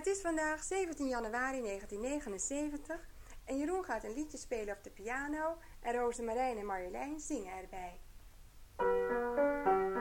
Het is vandaag 17 januari 1979 en Jeroen gaat een liedje spelen op de piano en Rosemarijn en Marjolein zingen erbij.